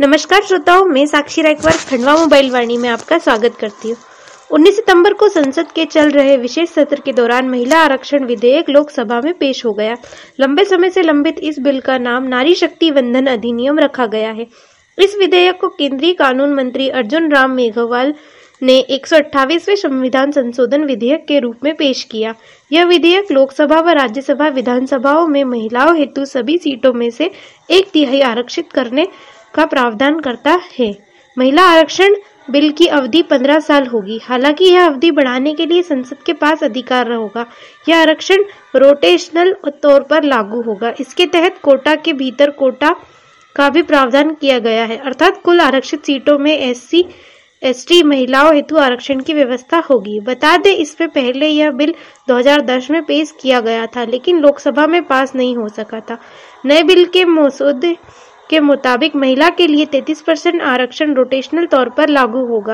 नमस्कार श्रोताओं, मैं साक्षी रायकवार खंडवा मोबाइल वाणी में आपका स्वागत करती हूँ। 19 सितंबर को संसद के चल रहे विशेष सत्र के दौरान महिला आरक्षण विधेयक लोकसभा में पेश हो गया। लंबे समय से लंबित इस बिल का नाम नारी शक्ति वंदन अधिनियम रखा गया है। इस विधेयक को केंद्रीय कानून मंत्री अर्जुन राम मेघवाल ने 128वें संविधान संशोधन विधेयक के रूप में पेश किया। यह विधेयक लोकसभा व राज्यसभा विधानसभाओं में महिलाओं हेतु सभी सीटों में से 1/3 आरक्षित करने का प्रावधान करता है। महिला आरक्षण बिल की अवधि 15 साल होगी। हालांकि यह अवधि बढ़ाने के लिए संसद के पास अधिकार होगा। यह आरक्षण रोटेशनल तौर पर लागू होगा। इसके तहत कोटा के भीतर कोटा का भी प्रावधान किया गया है, अर्थात कुल आरक्षित सीटों में SC ST महिलाओं हेतु आरक्षण की व्यवस्था होगी। बता दें, इससे पहले यह बिल 2010 में पेश किया गया था, लेकिन लोकसभा में पास नहीं हो सका था। नए बिल के मसौदे के मुताबिक महिला के लिए 33% आरक्षण रोटेशनल तौर पर लागू होगा।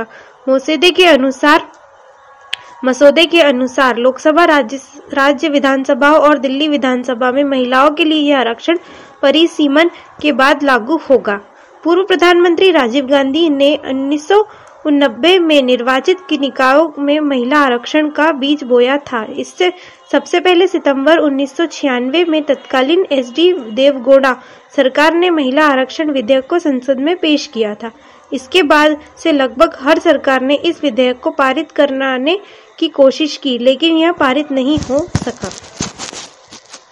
मसौदे के अनुसार लोकसभा, राज्य विधानसभाओं और दिल्ली विधानसभा में महिलाओं के लिए यह आरक्षण परिसीमन के बाद लागू होगा। पूर्व प्रधानमंत्री राजीव गांधी ने 1990 में निर्वाचित निकायों में महिला आरक्षण का बीज बोया था। इससे सबसे पहले सितंबर 1996 में तत्कालीन SD देवगौड़ा सरकार ने महिला आरक्षण विधेयक को संसद में पेश किया था। इसके बाद से लगभग हर सरकार ने इस विधेयक को पारित कराने की कोशिश की, लेकिन यह पारित नहीं हो सका।